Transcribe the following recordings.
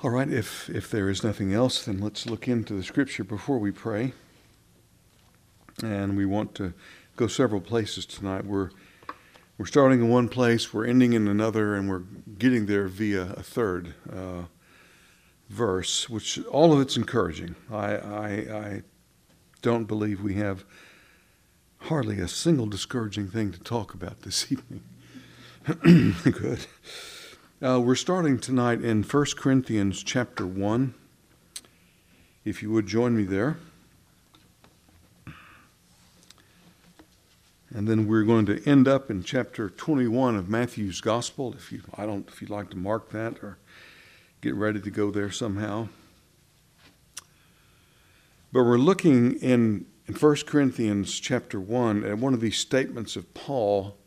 All right, if there is nothing else, then let's look into the Scripture before we pray. And we want to go several places tonight. We're starting in one place, we're ending in another, and we're getting there via a third verse, which all of it's encouraging. I don't believe we have hardly a single discouraging thing to talk about this evening. Good. We're starting tonight in 1 Corinthians chapter 1. If you would join me there. And then we're going to end up in chapter 21 of Matthew's Gospel. If you'd like to mark that or get ready to go there somehow. But we're looking in 1 Corinthians chapter 1 at one of these statements of Paul.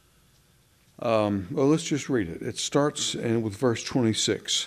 Let's just read it. It starts with verse 26.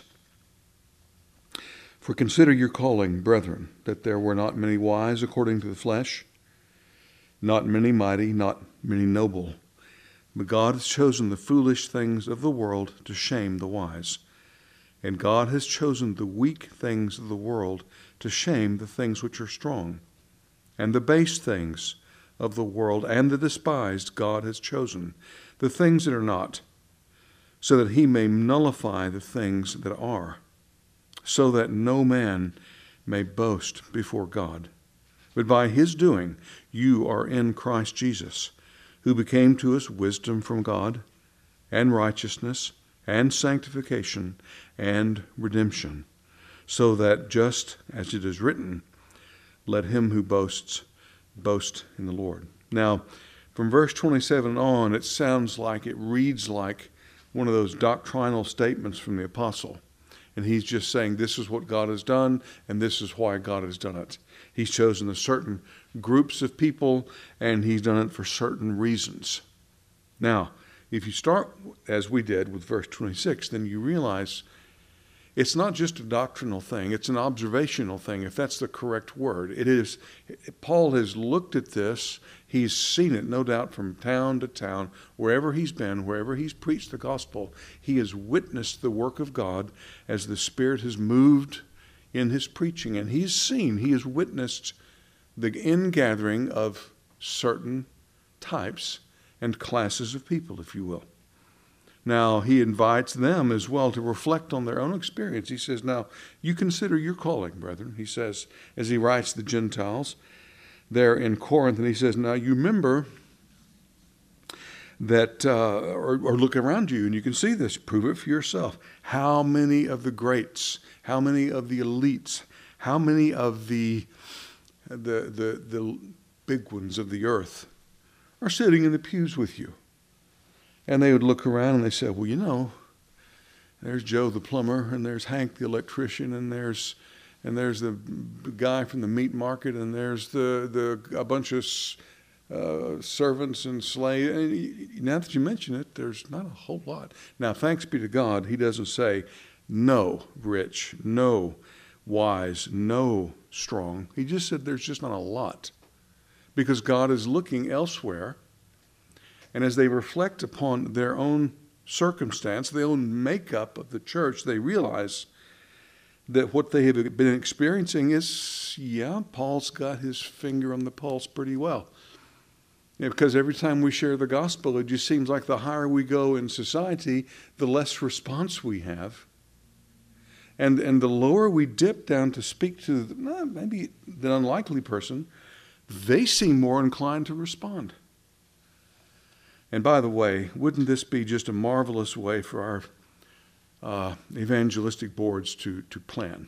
For consider your calling, brethren, that there were not many wise according to the flesh, not many mighty, not many noble. But God has chosen the foolish things of the world to shame the wise. And God has chosen the weak things of the world to shame the things which are strong. And the base things of the world and the despised God has chosen, the things that are not, so that he may nullify the things that are, so that no man may boast before God. But by his doing, you are in Christ Jesus, who became to us wisdom from God, and righteousness, and sanctification, and redemption, so that just as it is written, let him who boasts boast in the Lord. Now, from verse 27 on, it reads like one of those doctrinal statements from the apostle. And he's just saying this is what God has done, and this is why God has done it. He's chosen a certain groups of people, and he's done it for certain reasons. Now, if you start, as we did, with verse 26, then you realize it's not just a doctrinal thing, it's an observational thing, if that's the correct word. It is. Paul has looked at this, he's seen it, no doubt, from town to town, wherever he's been, wherever he's preached the gospel. He has witnessed the work of God as the Spirit has moved in his preaching, and he has witnessed the ingathering of certain types and classes of people, if you will. Now, he invites them as well to reflect on their own experience. He says, now, you consider your calling, brethren. He says, as he writes the Gentiles there in Corinth, and he says, now, you remember that, or look around you, and you can see this, prove it for yourself. How many of the greats, how many of the elites, how many of the big ones of the earth are sitting in the pews with you? And they would look around and they said, well, there's Joe the plumber, and there's Hank the electrician, and there's the guy from the meat market, and there's a bunch of servants and slaves. And now that you mention it, there's not a whole lot. Now, thanks be to God, he doesn't say no rich, no wise, no strong. He just said there's just not a lot, because God is looking elsewhere. And as they reflect upon their own circumstance, their own makeup of the church, they realize that what they have been experiencing is, Paul's got his finger on the pulse pretty well. Because every time we share the gospel, it just seems like the higher we go in society, the less response we have. And the lower we dip down to speak to maybe the unlikely person, they seem more inclined to respond. And by the way, wouldn't this be just a marvelous way for our evangelistic boards to plan?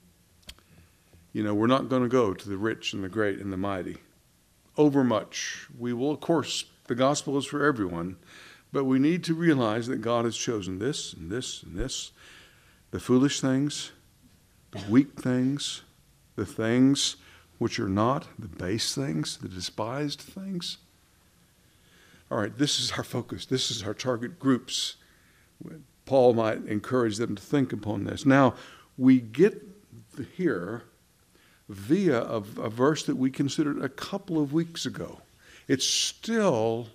We're not going to go to the rich and the great and the mighty overmuch. We will, of course, the gospel is for everyone, but we need to realize that God has chosen this and this and this, the foolish things, the weak things, the things which are not, the base things, the despised things. All right, this is our focus. This is our target groups. Paul might encourage them to think upon this. Now, we get here via a verse that we considered a couple of weeks ago. It's still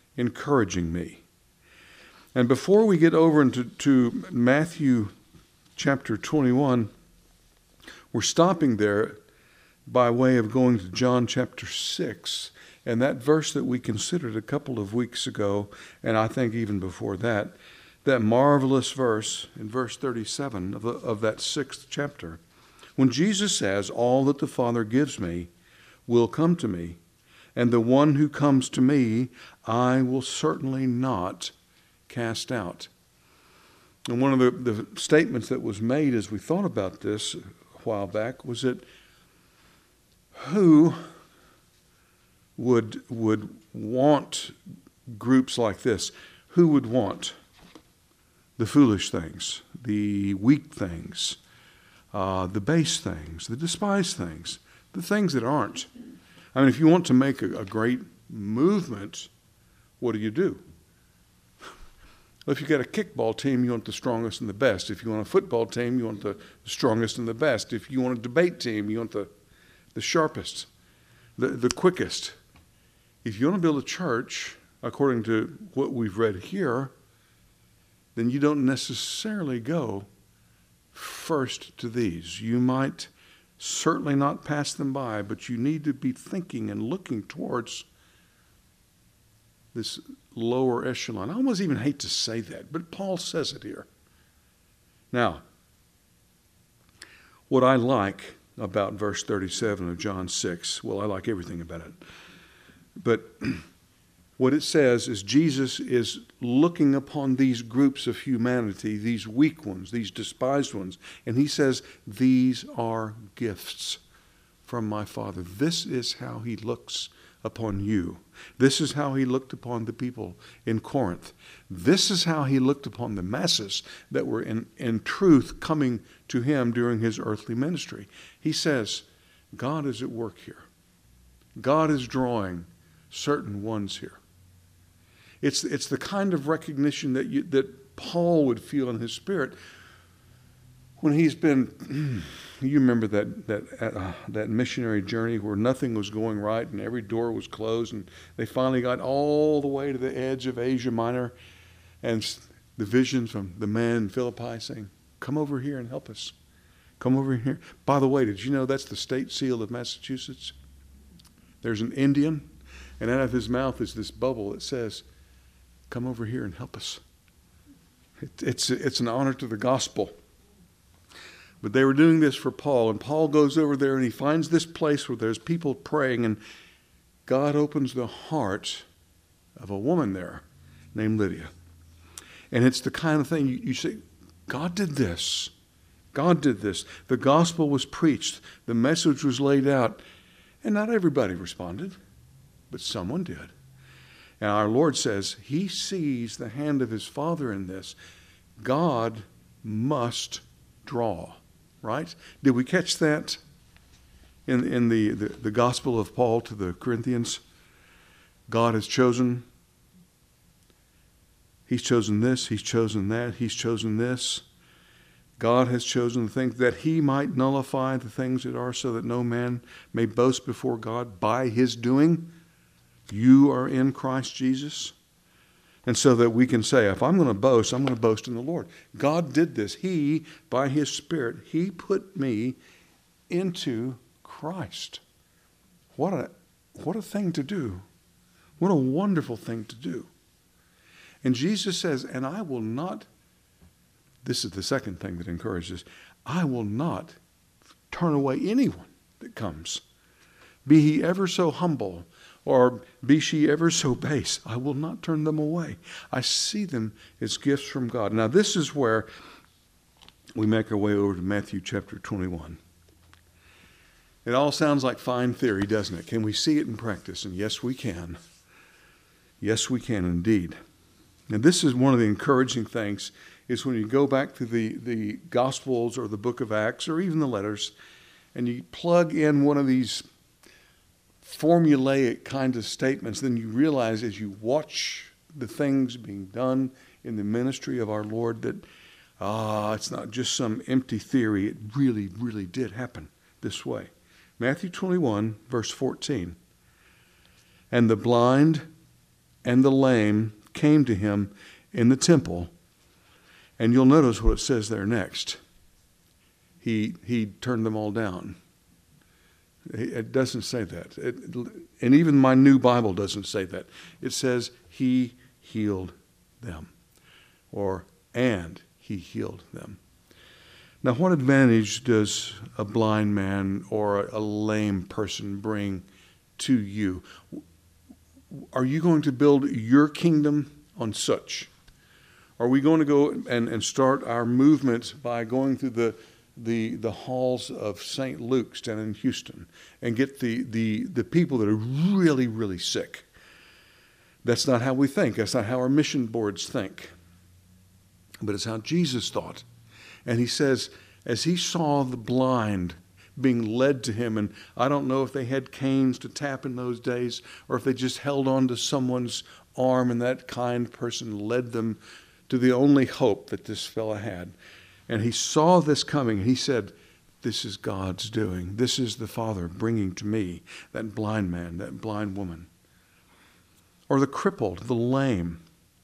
encouraging me. And before we get over into Matthew chapter 21. We're stopping there by way of going to John chapter 6. And that verse that we considered a couple of weeks ago, and I think even before that marvelous verse in verse 37 of that 6th chapter, when Jesus says, "All that the Father gives me will come to me, and the one who comes to me I will certainly not cast out." And one of the statements that was made as we thought about this a while back was that who would want groups like this? Who would want the foolish things, the weak things, the base things, the despised things, the things that aren't? I mean, if you want to make a great movement, what do? Well, if you got a kickball team, you want the strongest and the best. If you want a football team, you want the strongest and the best. If you want a debate team, you want the sharpest, the quickest. If you want to build a church, according to what we've read here, then you don't necessarily go first to these. You might certainly not pass them by, but you need to be thinking and looking towards this lower echelon. I almost even hate to say that, but Paul says it here. Now, what I like about verse 37 of John 6, well, I like everything about it, but what it says is Jesus is looking upon these groups of humanity, these weak ones, these despised ones, and he says, "These are gifts from my Father." This is how he looks upon you. This is how he looked upon the people in Corinth. This is how he looked upon the masses that were in truth coming to him during his earthly ministry. He says, God is at work here. God is drawing certain ones here. It's the kind of recognition that Paul would feel in his spirit when he's been. You remember that missionary journey where nothing was going right and every door was closed, and they finally got all the way to the edge of Asia Minor, and the vision from the man in Philippi saying, "Come over here and help us. Come over here." By the way, did you know that's the state seal of Massachusetts? There's an Indian, and out of his mouth is this bubble that says, "Come over here and help us." It's an honor to the gospel. But they were doing this for Paul, and Paul goes over there and he finds this place where there's people praying, and God opens the heart of a woman there named Lydia. And it's the kind of thing you say, God did this. God did this. The gospel was preached. The message was laid out. And not everybody responded, but someone did. And our Lord says he sees the hand of his Father in this. God must draw. Right? Did we catch that in the gospel of Paul to the Corinthians? God has chosen. He's chosen this. He's chosen that. He's chosen this. God has chosen the things that he might nullify the things that are, so that no man may boast before God by his doing. You are in Christ Jesus. And so that we can say, if I'm going to boast, I'm going to boast in the Lord. God did this. He, by his Spirit, he put me into Christ. What a thing to do. What a wonderful thing to do. And Jesus says, and I will not, this is the second thing that encourages, I will not turn away anyone that comes. Be he ever so humble, or be she ever so base, I will not turn them away. I see them as gifts from God. Now this is where we make our way over to Matthew chapter 21. It all sounds like fine theory, doesn't it? Can we see it in practice? And yes, we can. Yes, we can indeed. And this is one of the encouraging things, is when you go back to the Gospels or the book of Acts or even the letters, and you plug in one of these formulaic kind of statements, then you realize as you watch the things being done in the ministry of our Lord that it's not just some empty theory. It really, really did happen this way. Matthew 21, verse 14. And the blind and the lame came to him in the temple. And you'll notice what it says there next. he turned them all down. It doesn't say that. And even my new Bible doesn't say that. It says he healed them, and he healed them. Now, what advantage does a blind man or a lame person bring to you? Are you going to build your kingdom on such? Are we going to go and start our movement by going through the halls of St. Luke's down in Houston and get the people that are really, really sick? That's not how we think. That's not how our mission boards think. But it's how Jesus thought. And he says, as he saw the blind being led to him, and I don't know if they had canes to tap in those days or if they just held on to someone's arm and that kind person led them to the only hope that this fellow had. And he saw this coming, and he said, this is God's doing. This is the Father bringing to me that blind man, that blind woman. Or the crippled, the lame.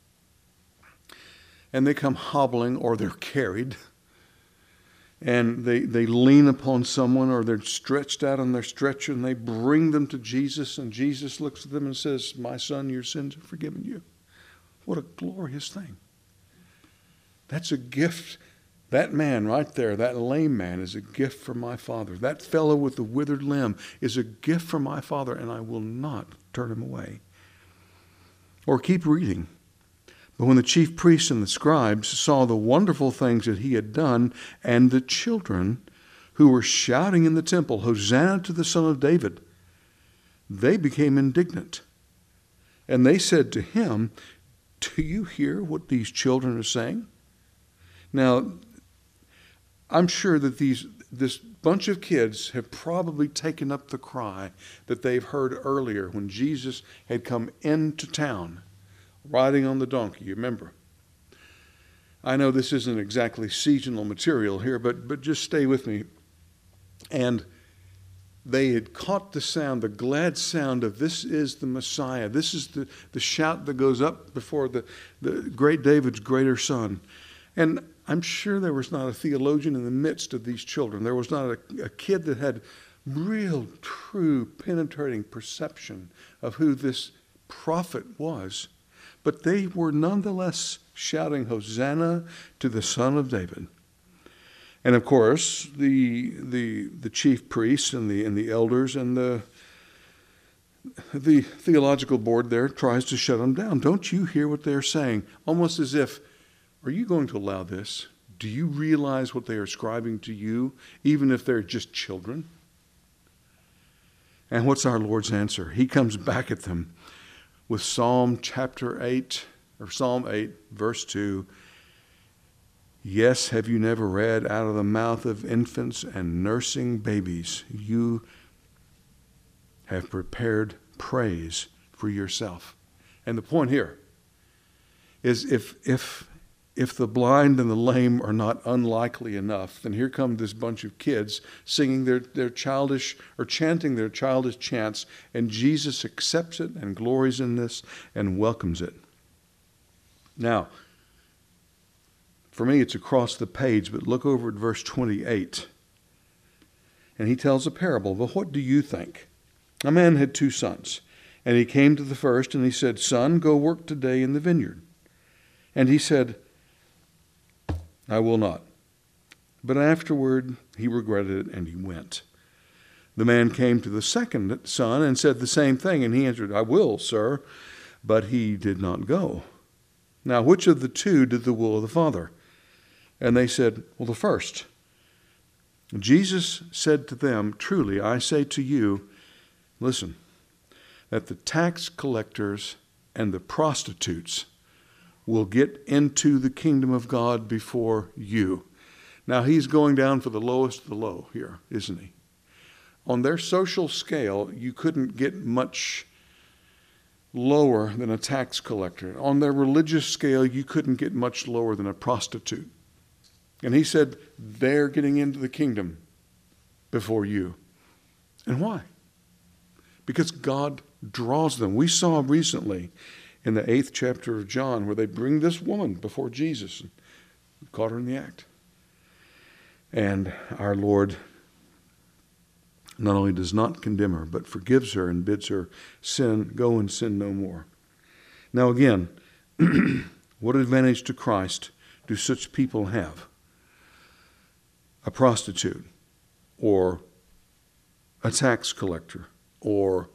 And they come hobbling, or they're carried. And they lean upon someone, or they're stretched out on their stretcher, and they bring them to Jesus. And Jesus looks at them and says, my son, your sins are forgiven you. What a glorious thing. That's a gift. That man right there, that lame man, is a gift from my Father. That fellow with the withered limb is a gift from my Father, and I will not turn him away. Or keep reading. But when the chief priests and the scribes saw the wonderful things that he had done, and the children who were shouting in the temple, Hosanna to the Son of David, they became indignant. And they said to him, do you hear what these children are saying? Now, I'm sure that this bunch of kids have probably taken up the cry that they've heard earlier when Jesus had come into town riding on the donkey. You remember? I know this isn't exactly seasonal material here, but just stay with me. And they had caught the sound, the glad sound of this is the Messiah. This is the shout that goes up before the great David's greater son. And I'm sure there was not a theologian in the midst of these children. There was not a kid that had real, true, penetrating perception of who this prophet was. But they were nonetheless shouting, Hosanna to the Son of David. And of course, the chief priests and the elders and the theological board there tries to shut them down. Don't you hear what they're saying? Almost as if, are you going to allow this? Do you realize what they are ascribing to you, even if they're just children? And what's our Lord's answer? He comes back at them with Psalm 8, verse 2. Yes, have you never read, out of the mouth of infants and nursing babies, you have prepared praise for yourself. And the point here is if the blind and the lame are not unlikely enough, then here come this bunch of kids singing their childish or chanting their childish chants, and Jesus accepts it and glories in this and welcomes it. Now, for me, it's across the page, but look over at verse 28. And he tells a parable. But what do you think? A man had 2 sons, and he came to the first, and he said, Son, go work today in the vineyard. And he said, I will not. But afterward he regretted it, and he went. The man came to the second son and said the same thing, and he answered, I will, sir. But he did not go. Now, which of the 2 did the will of the Father? And they said, well, the first. Jesus said to them, truly, I say to you, listen, that the tax collectors and the prostitutes will get into the kingdom of God before you. Now, he's going down for the lowest of the low here, isn't he? On their social scale, you couldn't get much lower than a tax collector. On their religious scale, you couldn't get much lower than a prostitute. And he said, they're getting into the kingdom before you. And why? Because God draws them. We saw recently in the 8th chapter of John where they bring this woman before Jesus and caught her in the act. And our Lord not only does not condemn her, but forgives her and bids her go and sin no more. Now again, what advantage to Christ do such people have? A prostitute, or a tax collector, or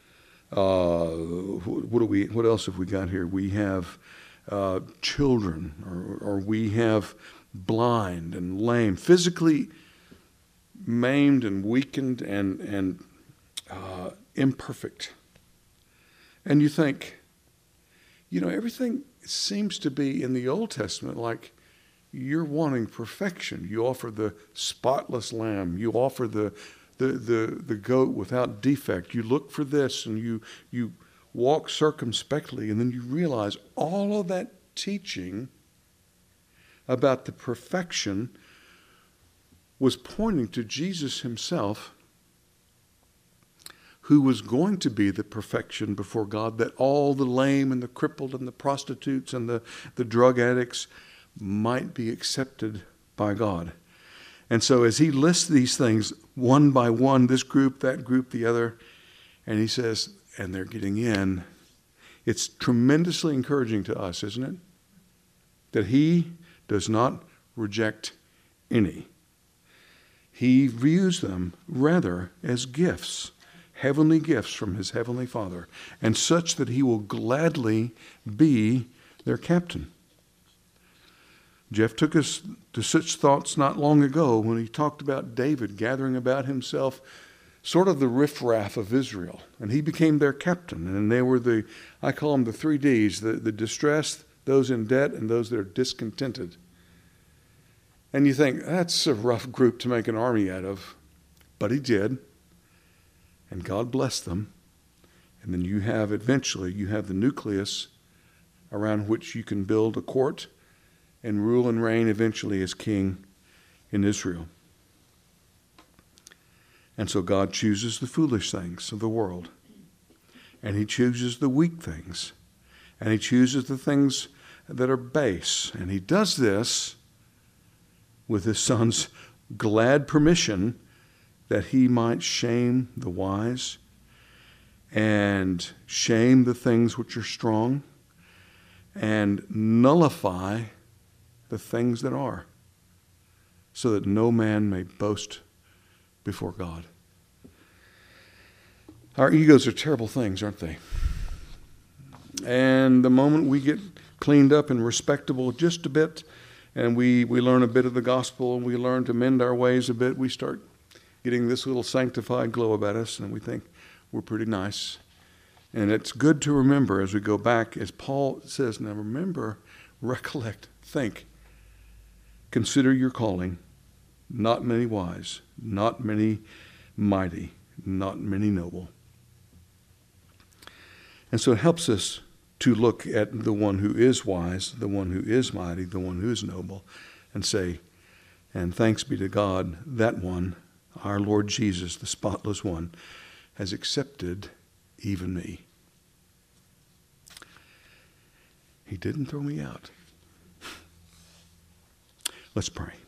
what else have we got here? We have children, or we have blind and lame, physically maimed and weakened and imperfect. And you think, everything seems to be in the Old Testament like you're wanting perfection. You offer the spotless lamb. You offer the goat without defect. You look for this, and you walk circumspectly, and then you realize all of that teaching about the perfection was pointing to Jesus himself, who was going to be the perfection before God, that all the lame and the crippled and the prostitutes and the drug addicts might be accepted by God. And so as he lists these things one by one, this group, that group, the other, and he says, and they're getting in, it's tremendously encouraging to us, isn't it? That he does not reject any. He views them rather as gifts, heavenly gifts from his heavenly Father, and such that he will gladly be their captain. Jeff took us to such thoughts not long ago when he talked about David gathering about himself sort of the riffraff of Israel, and he became their captain. And they were I call them the 3 Ds, the distressed, those in debt, and those that are discontented. And you think, that's a rough group to make an army out of. But he did. And God blessed them. And then eventually you have the nucleus around which you can build a court and rule and reign eventually as king in Israel. And so God chooses the foolish things of the world. And he chooses the weak things. And he chooses the things that are base. And he does this with his Son's glad permission, that he might shame the wise and shame the things which are strong and nullify the things that are, so that no man may boast before God. Our egos are terrible things, aren't they? And the moment we get cleaned up and respectable just a bit, and we learn a bit of the gospel, and we learn to mend our ways a bit, we start getting this little sanctified glow about us, and we think we're pretty nice. And it's good to remember as we go back, as Paul says, now remember, recollect, think, consider your calling. Not many wise, not many mighty, not many noble. And so it helps us to look at the one who is wise, the one who is mighty, the one who is noble, and say, and thanks be to God, that one, our Lord Jesus, the spotless one, has accepted even me. He didn't throw me out. Let's pray.